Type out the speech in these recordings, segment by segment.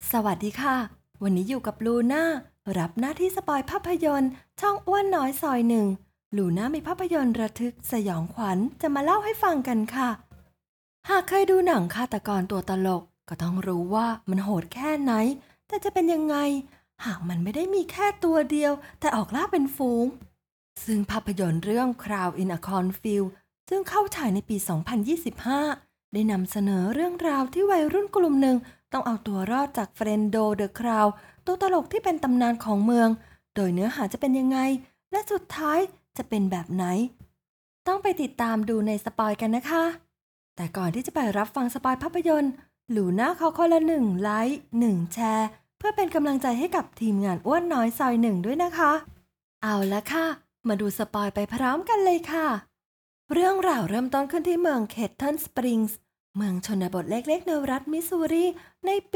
สวัสดีค่ะวันนี้อยู่กับลูน่ารับหน้าที่สปอยภาพยนตร์ช่องอ้วนน้อยซอยหนึ่งลูน่ามีภาพยนตร์ระทึกสยองขวัญจะมาเล่าให้ฟังกันค่ะหากเคยดูหนังฆาตกรตัวตลกก็ต้องรู้ว่ามันโหดแค่ไหนแต่จะเป็นยังไงหากมันไม่ได้มีแค่ตัวเดียวแต่ออกล่าเป็นฝูงซึ่งภาพยนตร์เรื่อง Crown in a Cornfield ซึ่งเข้าฉายในปี 2025 ได้นำเสนอเรื่องราวที่วัยรุ่นกลุ่มหนึ่งต้องเอาตัวรอดจากเฟรนโดเดอะคราวตัวตลกที่เป็นตำนานของเมืองโดยเนื้อหาจะเป็นยังไงและสุดท้ายจะเป็นแบบไหนต้องไปติดตามดูในสปอยกันนะคะแต่ก่อนที่จะไปรับฟังสปอยภาพยนตร์หลูน่าเขาคนละ1ไลค์1แชร์เพื่อเป็นกำลังใจให้กับทีมงานอ้วนน้อยซอยหนึ่งด้วยนะคะเอาละค่ะมาดูสปอยไปพร้อมกันเลยค่ะ เรื่องราวเริ่มต้นขึ้นที่เมืองเคทเทิลสปริงส์เมืองชนบทเล็กๆในรัฐมิสซูรีในปี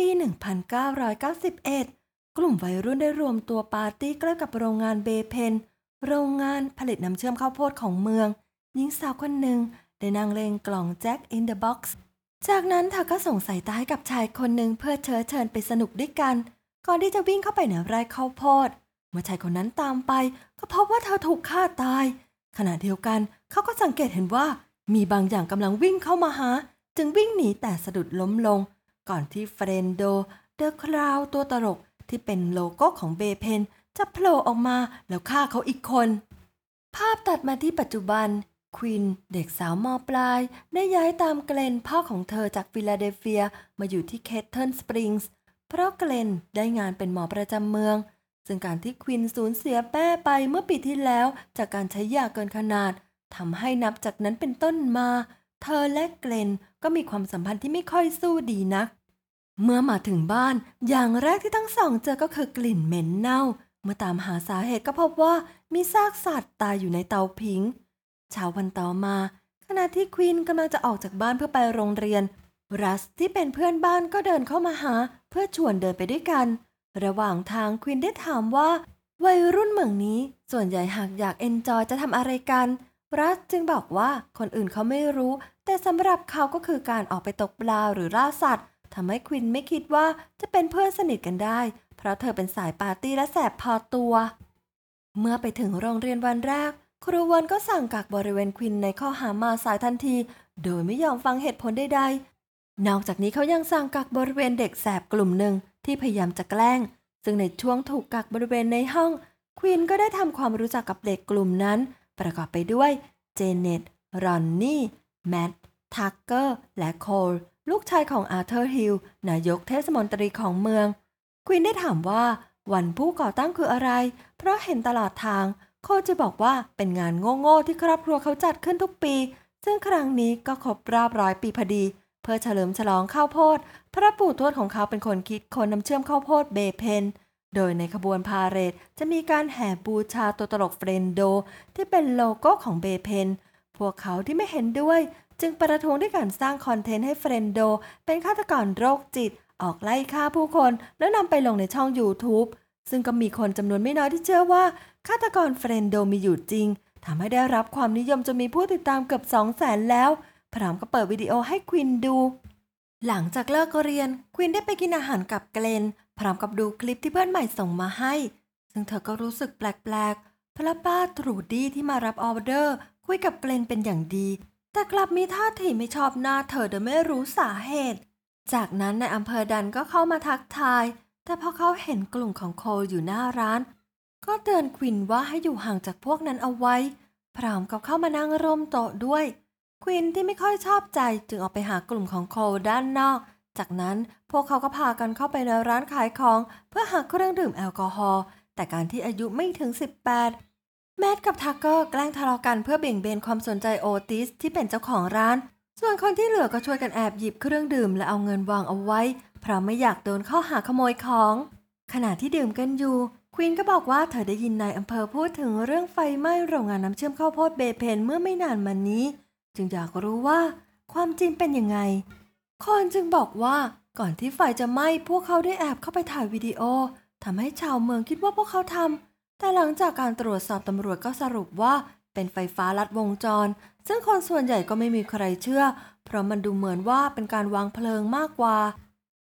1991 กลุ่มวัยรุ่นได้รวมตัวปาร์ตี้ใกล้กับโรงงานเบเพนโรงงานผลิตน้ำเชื่อมข้าวโพดของเมืองหญิงสาวคนหนึ่งได้นั่งเล่นกล่องแจ็คอินเดอะบ็อกซ์จากนั้นเธอก็ส่งสายตาให้กับชายคนหนึ่งเพื่อเชิญไปสนุกด้วยกันก่อนที่จะวิ่งเข้าไปในไร่ข้าวโพดเมื่อชายคนนั้นตามไปก็พบว่าเธอถูกฆ่าตาย ขณะเดียวกันเขาก็สังเกตเห็นว่ามีบางอย่างกำลังวิ่งเข้ามาหาจึงวิ่งหนีแต่สะดุดล้มลงก่อนที่เฟรนโดเดอะคราวตัวตลกที่เป็นโลโก้ของเบเพนจะโผล่ออกมาแล้วฆ่าเขาอีกคนภาพตัดมาที่ปัจจุบันควินเด็กสาวม.ปลายได้ย้ายตามเกลนพ่อของเธอจากฟิลาเดลเฟียมาอยู่ที่เคทเทิลสปริงส์เพราะเกลนได้งานเป็นหมอประจำเมืองซึ่งการที่ควินสูญเสียแม่ไปเมื่อปีที่แล้วจากการใช้ยาเกินขนาดทำให้นับจากนั้นเป็นต้นมาเธอและเกลนก็มีความสัมพันธ์ที่ไม่ค่อยสู้ดีนักเมื่อมาถึงบ้านอย่างแรกที่ทั้งสองเจอก็คือกลิ่นเหม็นเน่าเมื่อตามหาสาเหตุก็พบว่ามีซากสัตว์ตายอยู่ในเตาผิงเช้าวันต่อมาขณะที่ควินกำลังจะออกจากบ้านเพื่อไปโรงเรียนรัสที่เป็นเพื่อนบ้านก็เดินเข้ามาหาเพื่อชวนเดินไปด้วยกันระหว่างทางควินได้ถามว่าวัยรุ่นเมืองนี้ส่วนใหญ่หากอยากเอนจอยจะทำอะไรกันรัสจึงบอกว่าคนอื่นเขาไม่รู้แต่สำหรับเขาก็คือการออกไปตกปลาหรือล่าสัตว์ทำให้ควินไม่คิดว่าจะเป็นเพื่อนสนิทกันได้เพราะเธอเป็นสายปาร์ตี้และแสบพอตัวเมื่อไปถึงโรงเรียนวันแรกครูวันก็สั่งกักบริเวณควินในข้อหามาสายทันทีโดยไม่ยอมฟังเหตุผลใดๆนอกจากนี้เขายังสั่งกักบริเวณเด็กแสบกลุ่มหนึ่งที่พยายามจะแกล้งซึ่งในช่วงถูกกักบริเวณในห้องควินก็ได้ทำความรู้จักกับเด็กกลุ่มนั้นประกอบไปด้วยเจเน็ตรอนนี่แมตต์ทักเกอร์และโคลลูกชายของอาร์เธอร์ฮิลนายกเทศมนตรีของเมืองควินได้ถามว่าวันผู้ก่อตั้งคืออะไรเพราะเห็นตลอดทางโคลจะบอกว่าเป็นงานโง่ๆที่ครอบครัวเขาจัดขึ้นทุกปีซึ่งครั้งนี้ก็ครบรอบ100 ปีพอดีเพื่อเฉลิมฉลองข้าวโพดพระปู่ทวดของเขาเป็นคนคิดค้นน้ำเชื่อมข้าวโพดเบเพนโดยในขบวนพาเหรดจะมีการแห่บูชาตัวตลกเฟรนโดที่เป็นโลโก้ของเบเพนพวกเขาที่ไม่เห็นด้วยจึงประท้วงด้วยการสร้างคอนเทนต์ให้เฟรนโดเป็นฆาตกรโรคจิตออกไล่ฆ่าผู้คนแล้วนำไปลงในช่อง YouTube ซึ่งก็มีคนจำนวนไม่น้อยที่เชื่อว่าฆาตกรเฟรนโดมีอยู่จริงทำให้ได้รับความนิยมจนมีผู้ติดตามเกือบ200,000แล้วพร้อมกับเปิดวิดีโอให้ควินดูหลังจากเลิกเรียนควินได้ไปกินอาหารกับเกลนพร้อมกับดูคลิปที่เพื่อนใหม่ส่งมาให้ซึ่งเธอก็รู้สึกแปลกๆเพราะป้าทรูดี้ที่มารับออเดอร์คุยกับเกลนเป็นอย่างดีแต่กลับมีท่าทีไม่ชอบหน้าเธอโดยไม่รู้สาเหตุจากนั้นในอำเภอดันก็เข้ามาทักทายแต่พอเขาเห็นกลุ่มของโคลอยู่หน้าร้านก็เตือนควินว่าให้อยู่ห่างจากพวกนั้นเอาไว้พร้อมกับเข้ามานั่งร่วมโต๊ะด้วยควินที่ไม่ค่อยชอบใจจึงออกไปหากลุ่มของโคลด้านนอกจากนั้นพวกเขาก็พากันเข้าไปในร้านขายของเพื่อหาเครื่องดื่มแอลกอฮอล์แต่การที่อายุไม่ถึง18แมทกับทักเกอร์แกล้งทะเลาะกันเพื่อเบี่ยงเบนความสนใจโอติสที่เป็นเจ้าของร้านส่วนคนที่เหลือก็ช่วยกันแอบหยิบเครื่องดื่มและเอาเงินวางเอาไว้เพราะไม่อยากโดนข้อหาขโมยของขณะที่ดื่มกันอยู่ควีนก็บอกว่าเธอได้ยินนายอำเภอพูดถึงเรื่องไฟไหม้โรงงานน้ำเชื่อมข้าวโพดเบเพนเมื่อไม่นานมานี้จึงอยากรู้ว่าความจริงเป็นยังไงคนจึงบอกว่าก่อนที่ไฟจะไหม้พวกเขาได้แอบเข้าไปถ่ายวิดีโอทำให้ชาวเมืองคิดว่าพวกเขาทำแต่หลังจากการตรวจสอบตำรวจก็สรุปว่าเป็นไฟฟ้าลัดวงจรซึ่งคนส่วนใหญ่ก็ไม่มีใครเชื่อเพราะมันดูเหมือนว่าเป็นการวางเพลิงมากกว่า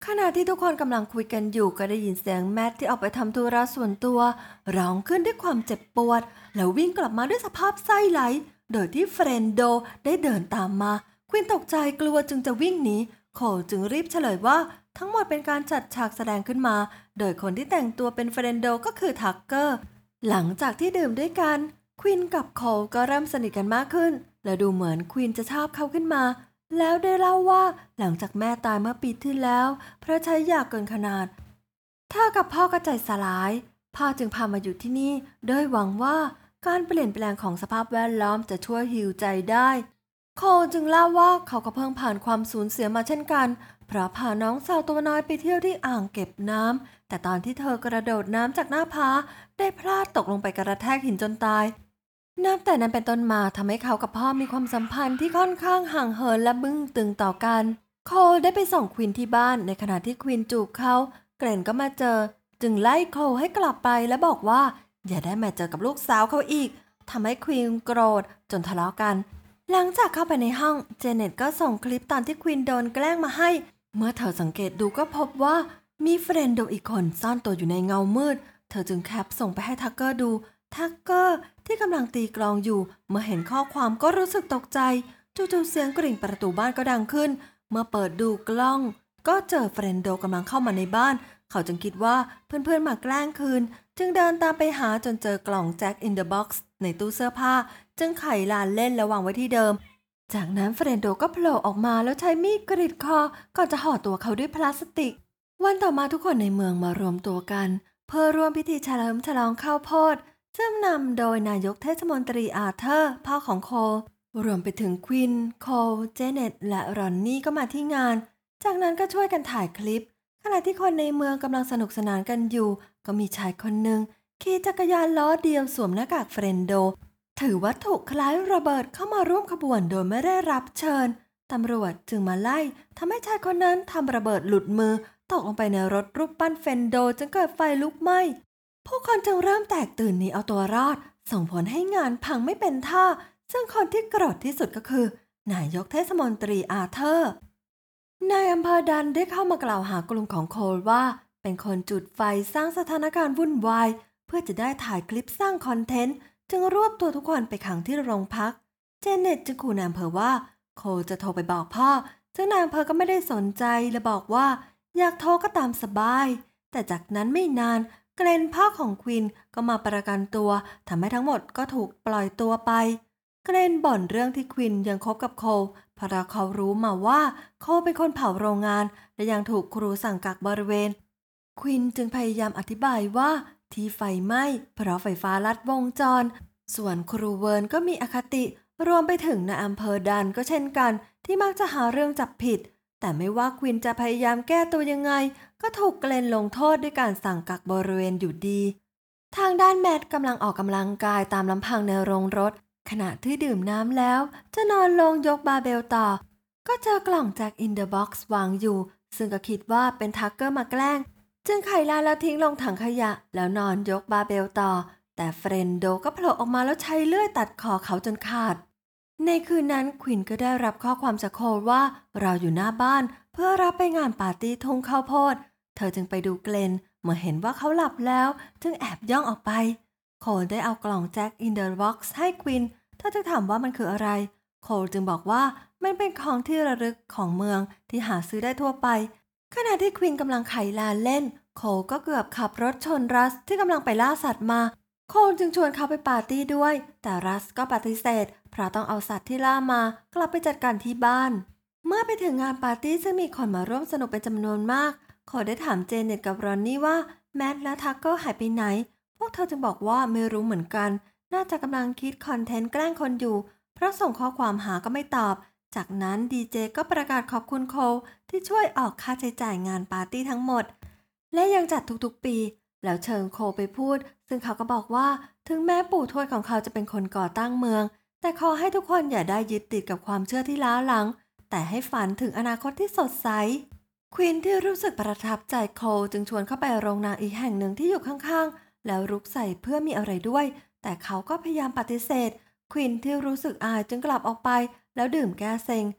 ขณะที่ทุกคนกำลังคุยกันอยู่ก็ได้ยินเสียงแมทที่ออกไปทำธุระส่วนตัวร้องขึ้นด้วยความเจ็บปวดแล้ววิ่งกลับมาด้วยสภาพไส้ไหลโดยที่เฟรนโดได้เดินตามมาควินตกใจกลัวจึงจะวิ่งหนีโคจึงรีบเฉลยว่าทั้งหมดเป็นการจัดฉากแสดงขึ้นมาโดยคนที่แต่งตัวเป็นเฟรนโดก็คือทักเกอร์หลังจากที่ดื่มด้วยกันควินกับโคก็เริ่มสนิทกันมากขึ้นและดูเหมือนควินจะชอบเขาขึ้นมาแล้วได้เล่าว่าหลังจากแม่ตายเมื่อปีที่แล้วเพราะใช้ยาเกินขนาดเธอกับพ่อก็ใจสลายพ่อจึงพามาอยู่ที่นี่โดยหวังว่าการเปลี่ยนแปลงของสภาพแวดล้อมจะช่วยฮีลใจได้โคจึงเล่าว่าเขาก็เพิ่งผ่านความสูญเสียมาเช่นกันเพราะพาน้องสาวตัวน้อยไปเที่ยวที่อ่างเก็บน้ำแต่ตอนที่เธอกระโดดน้ำจากหน้าผาได้พลาดตกลงไปกระแทกหินจนตายนับแต่นั้นเป็นต้นมาทำให้เขากับพ่อมีความสัมพันธ์ที่ค่อนข้างห่างเหินและบึ้งตึงต่อกันโคได้ไปส่งควินที่บ้านในขณะที่ควินจูบเขาเกรนก็มาเจอจึงไล่โคให้กลับไปและบอกว่าอย่าได้มาเจอกับลูกสาวเขาอีกทำให้ควินโกรธจนทะเลาะกันหลังจากเข้าไปในห้องเจเน็ตก็ส่งคลิปตอนที่ควินโดนแกล้งมาให้เมื่อเธอสังเกตดูก็พบว่ามีเฟรนโดอีกคนซ่อนตัวอยู่ในเงามืดเธอจึงแคปส่งไปให้ทักเกอร์ดูทักเกอร์ที่กำลังตีกลองอยู่เมื่อเห็นข้อความก็รู้สึกตกใจจู่ๆเสียงกริ่งประตูบ้านก็ดังขึ้นเมื่อเปิดดูกล้องก็เจอเฟรนโดกำลังเข้ามาในบ้านเขาจึงคิดว่าเพื่อนๆมาแกล้งคืนจึงเดินตามไปหาจนเจอกล่องแจ็คอินเดอะบ็อกซ์ในตู้เสื้อผ้าจึงไขลานเล่นและวางไว้ที่เดิมจากนั้นเฟรนโดก็โผล่ออกมาแล้วใช้มีดกรีดคอก่อนจะห่อตัวเขาด้วยพลาสติกวันต่อมาทุกคนในเมืองมารวมตัวกันเพื่อร่วมพิธีเฉลิมฉลองข้าวโพดซึ่งนำโดยนายกเทศมนตรีอาเธอร์พ่อของโครวมไปถึงควินโคเจเน็ตและรอนนี่ก็มาที่งานจากนั้นก็ช่วยกันถ่ายคลิปขณะที่คนในเมืองกำลังสนุกสนานกันอยู่ก็มีชายคนหนึ่งขี่จักรยานล้อเดียวสวมหน้ากากเฟรนโดถือวัตถุคล้ายระเบิดเข้ามาร่วมขบวนโดยไม่ได้รับเชิญตำรวจจึงมาไล่ทำให้ชายคนนั้นทำระเบิดหลุดมือตกลงไปในรถรูปปั้นเฟรนโดจนเกิดไฟลุกไหม้ผู้คนจึงเริ่มแตกตื่นหนีเอาตัวรอดส่งผลให้งานพังไม่เป็นท่าซึ่งคนที่โกรธที่สุดก็คือนายกเทศมนตรีอาเธอร์นายอำเภอดันได้เข้ามากล่าวหากลุ่มของโคลว่าเป็นคนจุดไฟสร้างสถานการณ์วุ่นวายเพื่อจะได้ถ่ายคลิปสร้างคอนเทนต์จึงรวบตัวทุกคนไปขังที่โรงพักเจเน็ตจึงขู่นายอำเภอว่าโคลจะโทรไปบอกพ่อซึ่งนายอำเภอก็ไม่ได้สนใจและบอกว่าอยากโทรก็ตามสบายแต่จากนั้นไม่นานเกรนพ่อของควินก็มาประกันตัวทำให้ทั้งหมดก็ถูกปล่อยตัวไปเกรนบ่นเรื่องที่ควินยังคบกับโคลเพราะเขารู้มาว่าโคลเป็นคนเผาโรงงานและยังถูกครูสั่งกักบริเวณควินจึงพยายามอธิบายว่าที่ไฟไหม้เพราะไฟฟ้าลัดวงจรส่วนครูเวิร์นก็มีอคติรวมไปถึงนายอำเภอดันก็เช่นกันที่มักจะหาเรื่องจับผิดแต่ไม่ว่าควินจะพยายามแก้ตัวยังไงก็ถูกเกรนลงโทษด้วยการสั่งกักบริเวณอยู่ดีทางด้านแมทกำลังออกกำลังกายตามลำพังในโรงรถขณะที่ดื่มน้ำแล้วจะนอนลงยกบาร์เบลต่อก็เจอกล่องแจ็คอินเดอะบ็อกซ์วางอยู่ซึ่งก็คิดว่าเป็นทักเกอร์มาแกล้งจึงไขลานแล้วทิ้งลงถังขยะแล้วนอนยกบาร์เบลต่อแต่เฟรนโดก็โผล่ออกมาแล้วใช้เลื่อยตัดคอเขาจนขาดในคืนนั้นควินก็ได้รับข้อความจากโคลว่าเราอยู่หน้าบ้านเพื่อรับไปงานปาร์ตี้ทุ่งข้าวโพดเธอจึงไปดูเกรนเมื่อเห็นว่าเขาหลับแล้วจึงแอบย่องออกไปโคลได้เอากล่องแจ็คอินเดอะบ็อกซ์ให้ควินเธอจึงถามว่ามันคืออะไรโคลจึงบอกว่ามันเป็นของที่ระลึกของเมืองที่หาซื้อได้ทั่วไปขณะที่ควินกำลังไขลานเล่นโคลก็เกือบขับรถชนรัสที่กำลังไปล่าสัตว์มาโคลจึงชวนเขาไปปาร์ตี้ด้วยแต่รัสก็ปฏิเสธเพราะต้องเอาสัตว์ที่ล่ามากลับไปจัดการที่บ้านเมื่อไปถึงงานปาร์ตี้ซึ่งมีคนมาร่วมสนุกเป็นจำนวนมากโคลได้ถามเจเน็ตกับรอนนี่ว่าแมทและทักเกอร์หายไปไหนพวกเธอจึงบอกว่าไม่รู้เหมือนกันน่าจะกำลังคิดคอนเทนต์แกล้งคนอยู่เพราะส่งข้อความหาก็ไม่ตอบจากนั้นดีเจก็ประกาศขอบคุณโคลที่ช่วยออกค่าใช้จ่ายงานปาร์ตี้ทั้งหมดและยังจัดทุกๆปีแล้วเชิญโคลไปพูดซึ่งเขาก็บอกว่าถึงแม้ปู่ทวดของเขาจะเป็นคนก่อตั้งเมืองแต่ขอให้ทุกคนอย่าได้ยึดติดกับความเชื่อที่ล้าหลังแต่ให้ฝันถึงอนาคตที่สดใสควีนที่รู้สึกประทับใจโคลจึงชวนเข้าไปโรงหนังอีกแห่งหนึ่งที่อยู่ข้างๆแล้วรุกใส่เพื่อมีอะไรด้วยแต่เขาก็พยายามปฏิเสธควีนที่รู้สึกอายจึงกลับออกไปแล้วดื่มแก้เซ็ง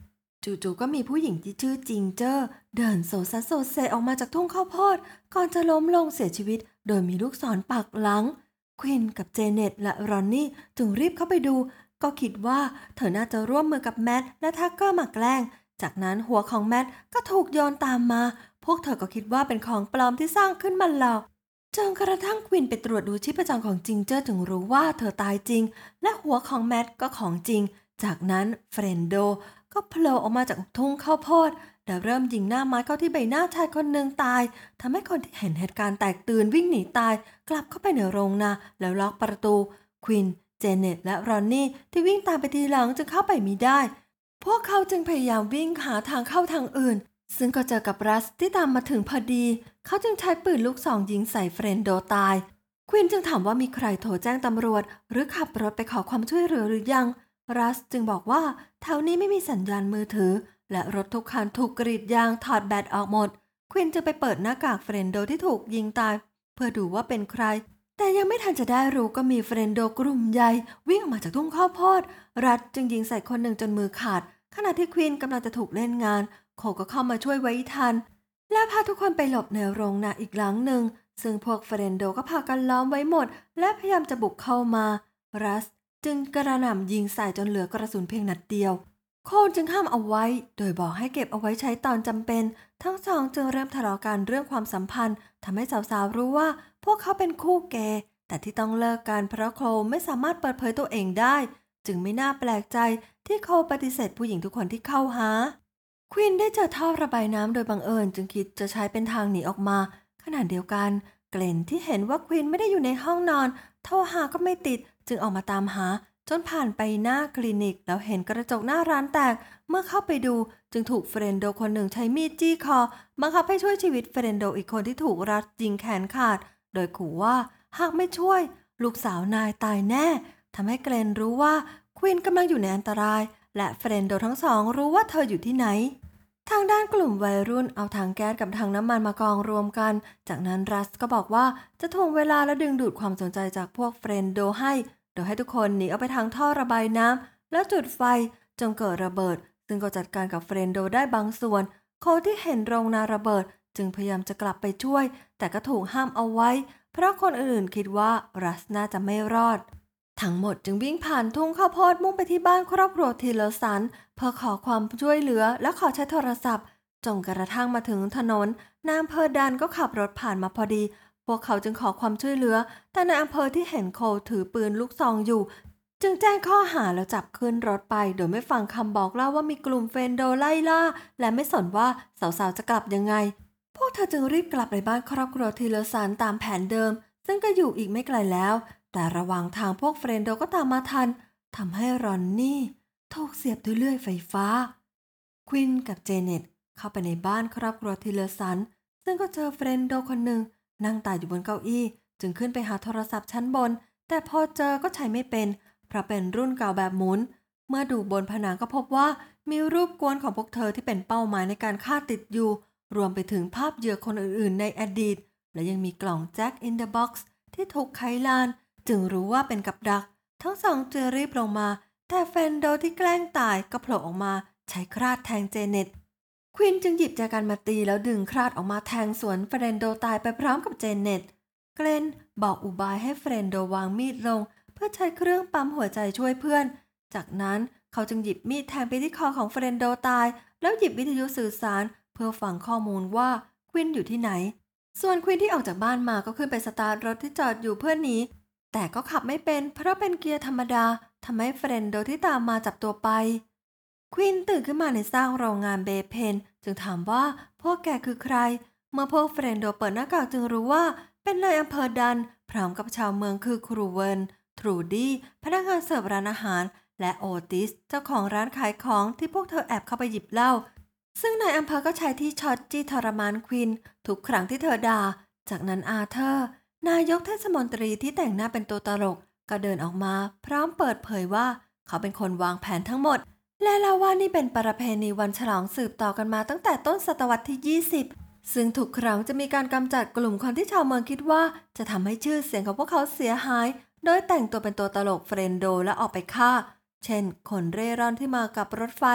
จู่ๆก็มีผู้หญิงที่ชื่อจิงเจอร์เดินโซซัสโซเซออกมาจากทุ่งข้าวโพดก่อนจะล้มลงเสียชีวิตโดยมีลูกศรปักหลังควินกับเจเน็ตและรอนนี่จึงรีบเข้าไปดูก็คิดว่าเธอน่าจะร่วมมือกับแมทและทักเกอร์มาแกล้งจากนั้นหัวของแมทก็ถูกโยนตามมาพวกเธอก็คิดว่าเป็นของปลอมที่สร้างขึ้นมาหลอกจนกระทั่งควินไปตรวจดูชีพจรของจิงเจอร์ถึงรู้ว่าเธอตายจริงและหัวของแมทก็ของจริงจากนั้นเฟรนโดก็โผล่ออกมาจากทุ่งข้าวโพดและเริ่มยิงหน้าไม้เข้าที่ใบหน้าชายคนหนึ่งตายทำให้คนที่เห็นเหตุการณ์แตกตื่นวิ่งหนีตายกลับเข้าไปในโรงนาแล้วล็อกประตูควินเจเน็ตและรอนนี่ที่วิ่งตามไปทีหลังจึงเข้าไปมิได้พวกเขาจึงพยายามวิ่งหาทางเข้าทางอื่นซึ่งก็เจอกับรัสที่ตามมาถึงพอดีเขาจึงใช้ปืนลูกซองยิงใส่เฟรนโดตายควินจึงถามว่ามีใครโทรแจ้งตำรวจหรือขับรถไปขอความช่วยเหลือหรือยังรัสจึงบอกว่าแถวนี้ไม่มีสัญญาณมือถือและรถทุกคันถูกกรีดยางถอดแบตออกหมดควินจึงไปเปิดหน้ากากเฟรนโดที่ถูกยิงตายเพื่อดูว่าเป็นใครแต่ยังไม่ทันจะได้รู้ก็มีเฟรนโดกลุ่มใหญ่วิ่งออกมาจากทุ่งข้าวโพดรัสจึงยิงใส่คนหนึ่งจนมือขาดขณะที่ควินกำลังจะถูกเล่นงานโคก็เข้ามาช่วยไว้ทันและพาทุกคนไปหลบในโรงนาอีกหลังหนึ่งซึ่งพวกเฟรนโดก็พากันล้อมไว้หมดและพยายามจะบุกเข้ามารัสจึงกระหน่ำยิงใส่จนเหลือกระสุนเพียงนัดเดียวโคนจึงห้ามเอาไว้โดยบอกให้เก็บเอาไว้ใช้ตอนจำเป็นทั้งสองจึงเริ่มทะเลาะกันเรื่องความสัมพันธ์ทำให้สาวๆรู้ว่าพวกเขาเป็นคู่เกย์แต่ที่ต้องเลิกกันเพราะโคไม่สามารถเปิดเผยตัวเองได้จึงไม่น่าแปลกใจที่โคปฏิเสธผู้หญิงทุกคนที่เข้าหาควินได้เจอท่อระบายน้ำโดยบังเอิญจึงคิดจะใช้เป็นทางหนีออกมาขณะเดียวกันเกลนที่เห็นว่าควินไม่ได้อยู่ในห้องนอนโทรหาก็ไม่ติดจึงออกมาตามหาจนผ่านไปหน้าคลินิกแล้วเห็นกระจกหน้าร้านแตกเมื่อเข้าไปดูจึงถูกเฟรนโดคนหนึ่งใช้มีดจี้คอบังคับให้ช่วยชีวิตเฟรนโดอีกคนที่ถูกรัดยิงแขนขาดโดยขู่ว่าหากไม่ช่วยลูกสาวนายตายแน่ทำให้เกลนรู้ว่าควินกำลังอยู่ในอันตรายและเฟรนโดทั้งสองรู้ว่าเธออยู่ที่ไหนทางด้านกลุ่มวัยรุ่นเอาถังแก๊สกับถังน้ำมันมากองรวมกันจากนั้นรัสก็บอกว่าจะถ่วงเวลาและดึงดูดความสนใจจากพวกเฟรนโดให้โดยให้ทุกคนหนีออกไปทางท่อระบายน้ำแล้วจุดไฟจนเกิดระเบิดซึ่งก็จัดการกับเฟรนโดได้บางส่วนโคที่เห็นโรงนาระเบิดจึงพยายามจะกลับไปช่วยแต่ก็ถูกห้ามเอาไว้เพราะคนอื่นคิดว่ารัสน่าจะไม่รอดทั้งหมดจึงวิ่งผ่านทุ่งข้าวโพดมุ่งไปที่บ้านครอบครัวทีเลอร์สันเพื่อขอความช่วยเหลือและขอใช้โทรศัพท์จนกระทั่งมาถึงถนนนายอำเภอดันก็ขับรถผ่านมาพอดีพวกเขาจึงขอความช่วยเหลือแต่นายอำเภอที่เห็นโคถือปืนลูกซองอยู่จึงแจ้งข้อหาแล้วจับขึ้นรถไปโดยไม่ฟังคำบอกเล่าว่ามีกลุ่มเฟรนโดไล่ล่าและไม่สนว่าสาวๆจะกลับยังไงพวกเธอจึงรีบกลับไปบ้านครอบครัวทีเลอร์สันตามแผนเดิมซึ่งก็อยู่อีกไม่ไกลแล้วแต่ระหว่างทางพวกเฟรนโดก็ตามมาทันทำให้รอนนี่ถูกเสียบด้วยเลื่อยไฟฟ้าควินกับเจเน็ตเข้าไปในบ้านครอบครัวทีเลอร์สันซึ่งก็เจอเฟรนโดคนหนึ่งนั่งตายอยู่บนเก้าอี้จึงขึ้นไปหาโทรศัพท์ชั้นบนแต่พอเจอก็ใช้ไม่เป็นเพราะเป็นรุ่นเก่าแบบหมุนเมื่อดูบนผนังก็พบว่ามีรูปกวนของพวกเธอที่เป็นเป้าหมายในการฆ่าติดอยู่รวมไปถึงภาพเหยื่อคนอื่นๆในอดีตและยังมีกล่องแจ็คอินเดอะบ็อกซ์ที่ถูกไขลานจึงรู้ว่าเป็นกับดักทั้งสองจึงรีบลงมาแต่เฟรนโดที่แกล้งตายก็โผล่ออกมาใช้คราดแทงเจเน็ตควินจึงหยิบแจกันมาตีแล้วดึงคราดออกมาแทงสวนเฟรนโดตายไปพร้อมกับเจเน็ตเกรนบอกอุบายให้เฟรนโดวางมีดลงเพื่อใช้เครื่องปั๊มหัวใจช่วยเพื่อนจากนั้นเขาจึงหยิบมีดแทงไปที่คอของเฟรนโดตายแล้วหยิบวิทยุสื่อสารเพื่อฟังข้อมูลว่าควินอยู่ที่ไหนส่วนควินที่ออกจากบ้านมาก็ขึ้นไปสตาร์ทรถที่จอดอยู่เพื่อหนีแต่ก็ขับไม่เป็นเพราะเป็นเกียร์ธรรมดาทำให้เฟรนโดที่ตามมาจับตัวไปควินตื่นขึ้นมาในสร้างโรงงานเบเพนจึงถามว่าพวกแกคือใครเมื่อพวกเฟรนโดเปิดหน้ากากจึงรู้ว่าเป็นนายอำเภอดันพร้อมกับชาวเมืองคือครูเวนทรูดี้พนักงานเสิร์ฟร้านอาหารและโอติสเจ้าของร้านขายของที่พวกเธอแอบเข้าไปหยิบเหล้าซึ่งนายอำเภอก็ใช้ที่ช็อตจี้ทรมานควินทุกครั้งที่เธอด่าจากนั้นอาเธอร์นายกเทศมนตรีที่แต่งหน้าเป็นตัวตลกก็เดินออกมาพร้อมเปิดเผยว่าเขาเป็นคนวางแผนทั้งหมดและเล่าว่านี่เป็นประเพณีวันฉลองสืบต่อกันมาตั้งแต่ต้นศตวรรษที่ 20ซึ่งทุกครั้งจะมีการกำจัดกลุ่มคนที่ชาวเมืองคิดว่าจะทำให้ชื่อเสียงของพวกเขาเสียหายโดยแต่งตัวเป็นตัวตลกเฟรนโดและออกไปฆ่าเช่นคนเร่ร่อนที่มากับรถไฟ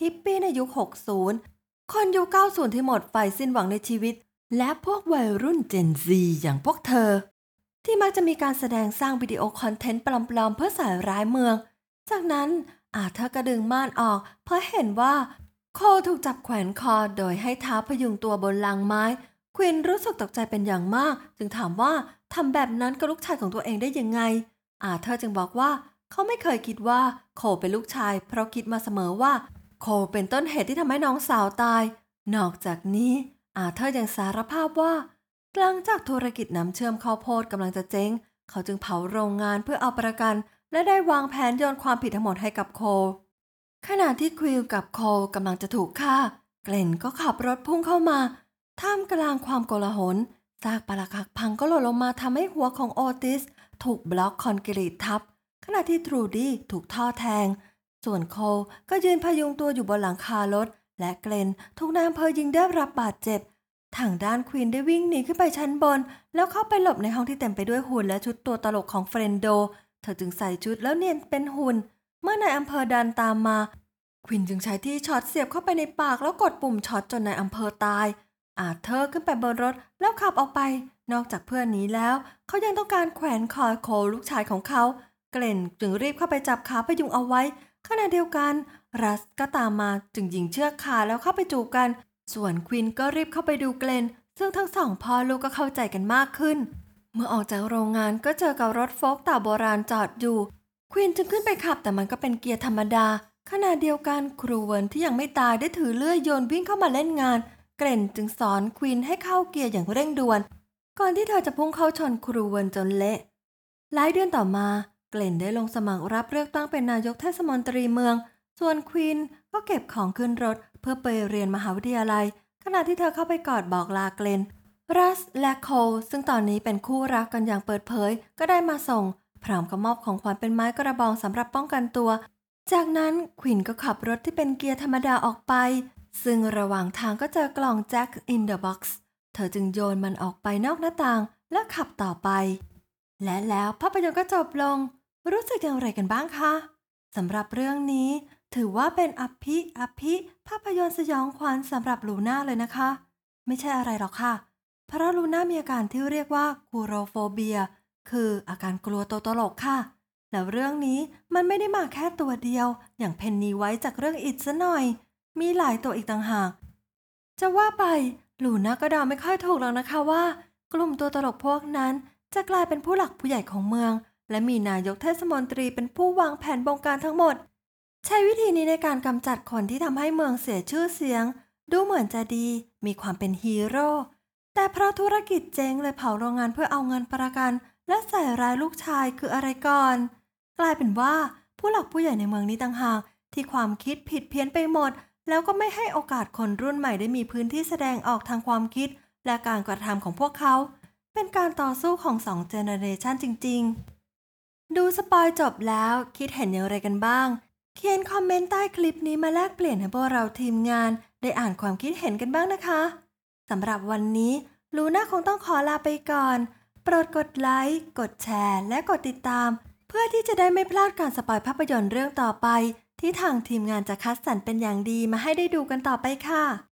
ฮิปปี้ในยุค 60 คนยุค 90 ที่หมดไฟสิ้นหวังในชีวิตและพวกวัยรุ่น Gen Z อย่างพวกเธอที่มักจะมีการแสดงสร้างวิดีโอคอนเทนต์ปลอมๆเพื่อใส่ร้ายเมืองจากนั้นเธอก็ดึงม่านออกเพราะเห็นว่าโคถูกจับแขวนคอโดยให้เท้าพยุงตัวบนลังไม้ควีนรู้สึกตกใจเป็นอย่างมากจึงถามว่าทำแบบนั้นกับลูกชายของตัวเองได้ยังไงเธอจึงบอกว่าเขาไม่เคยคิดว่าโคเป็นลูกชายเพราะคิดมาเสมอว่าโคเป็นต้นเหตุที่ทำให้น้องสาวตายนอกจากนี้เธอยังสารภาพว่าหลังจากธุรกิจน้ำเชื่อมข้าวโพดกำลังจะเจ๊งเขาจึงเผาโรงงานเพื่อเอาประกันและได้วางแผนโยนความผิดทั้งหมดให้กับโคขณะที่ควิลกับโคกำลังจะถูกฆ่าเกลนก็ขับรถพุ่งเข้ามาท่ามกลางความโกลาหลซากปรักหักพังก็หล่นลงมาทำให้หัวของโอติสถูกบล็อกคอนกรีตทับขณะที่ทรูดี้ถูกท่อแทงส่วนโคก็ยืนพยุงตัวอยู่บนหลังคารถและเกลนถูกนายอำเภอยิงได้รับบาดเจ็บทางด้านควีนได้วิ่งหนีขึ้นไปชั้นบนแล้วเข้าไปหลบในห้องที่เต็มไปด้วยหุ่นและชุดตัวตลกของเฟรนโดเธอจึงใส่ชุดแล้วเนียนเป็นหุ่นเมื่อนายอำเภอเดินตามมาควินจึงใช้ที่ช็อตเสียบเข้าไปในปากแล้วกดปุ่มช็อตจนนายอำเภอตายเธอขึ้นไปบนรถแล้วขับออกไปนอกจากเพื่อนหนีแล้วเขายังต้องการแขวนคอโคลูกชายของเขาเกลนจึงรีบเข้าไปจับขาพยุงเอาไว้ขณะเดียวกันรัสก็ตามมาจึงยิงเชือกขาแล้วเข้าไปจูบกันส่วนควินก็รีบเข้าไปดูเกลนซึ่งทั้งสองพ่อลูกก็เข้าใจกันมากขึ้นเมื่อออกจากโรงงานก็เจอกับรถโฟล์คเต่าโบราณจอดอยู่ควินจึงขึ้นไปขับแต่มันก็เป็นเกียร์ธรรมดาขณะเดียวกันครูเวิร์นที่ยังไม่ตายได้ถือเลื่อยโยนวิ่งเข้ามาเล่นงานเกรนจึงสอนควินให้เข้าเกียร์อย่างเร่งด่วนก่อนที่เธอจะพุ่งเข้าชนครูเวิร์นจนเละหลายเดือนต่อมาเกรนได้ลงสมัครรับเลือกตั้งเป็นนายกเทศมนตรีเมืองส่วนควินก็เก็บของขึ้นรถเพื่อไปเรียนมหาวิทยาลัยขณะที่เธอเข้าไปกอดบอกลาเกรนรัสและโคลซึ่งตอนนี้เป็นคู่รักกันอย่างเปิดเผยก็ได้มาส่งพร้อมกับมอบของขวัญเป็นไม้กระบองสำหรับป้องกันตัวจากนั้นควินก็ขับรถที่เป็นเกียร์ธรรมดาออกไปซึ่งระหว่างทางก็เจอกล่อง Jack in the Box เธอจึงโยนมันออกไปนอกหน้าต่างและขับต่อไปและแล้วภาพยนตร์ก็จบลงรู้สึกอย่างไรกันบ้างคะสำหรับเรื่องนี้ถือว่าเป็นอภิภาพยนตร์สยองขวัญสำหรับลูน่าเลยนะคะไม่ใช่อะไรหรอกค่ะเพราะลูน่ามีอาการที่เรียกว่าคูโรโฟเบียคืออาการกลัวตัวตลกค่ะแล้วเรื่องนี้มันไม่ได้มาแค่ตัวเดียวอย่างเพนนีไว้จากเรื่องอิทซะหน่อยมีหลายตัวอีกต่างหากจะว่าไปลูน่าก็เดาไม่ค่อยถูกหรอกนะคะว่ากลุ่มตัวตลกพวกนั้นจะกลายเป็นผู้หลักผู้ใหญ่ของเมืองและมีนายกเทศมนตรีเป็นผู้วางแผนบงการทั้งหมดใช้วิธีนี้ในการกำจัดคนที่ทำให้เมืองเสียชื่อเสียงดูเหมือนจะดีมีความเป็นฮีโร่แต่เพราะธุรกิจเจ๊งเลยเผาโรงงานเพื่อเอาเงินประกันและใส่ร้ายลูกชายคืออะไรก่อนกลายเป็นว่าผู้หลักผู้ใหญ่ในเมืองนี้ต่างหากที่ความคิดผิดเพี้ยนไปหมดแล้วก็ไม่ให้โอกาสคนรุ่นใหม่ได้มีพื้นที่แสดงออกทางความคิดและการกระทำของพวกเขาเป็นการต่อสู้ของ2เจเนอเรชันจริงๆดูสปอยจบแล้วคิดเห็นอย่างไรกันบ้างเขียนคอมเมนต์ใต้คลิปนี้มาแลกเปลี่ยนให้พวกเราทีมงานได้อ่านความคิดเห็นกันบ้างนะคะสำหรับวันนี้ลูน่าคงต้องขอลาไปก่อนโปรดกดไลค์กดแชร์และกดติดตามเพื่อที่จะได้ไม่พลาดการสปอยภาพยนตร์เรื่องต่อไปที่ทางทีมงานจะคัดสรรเป็นอย่างดีมาให้ได้ดูกันต่อไปค่ะ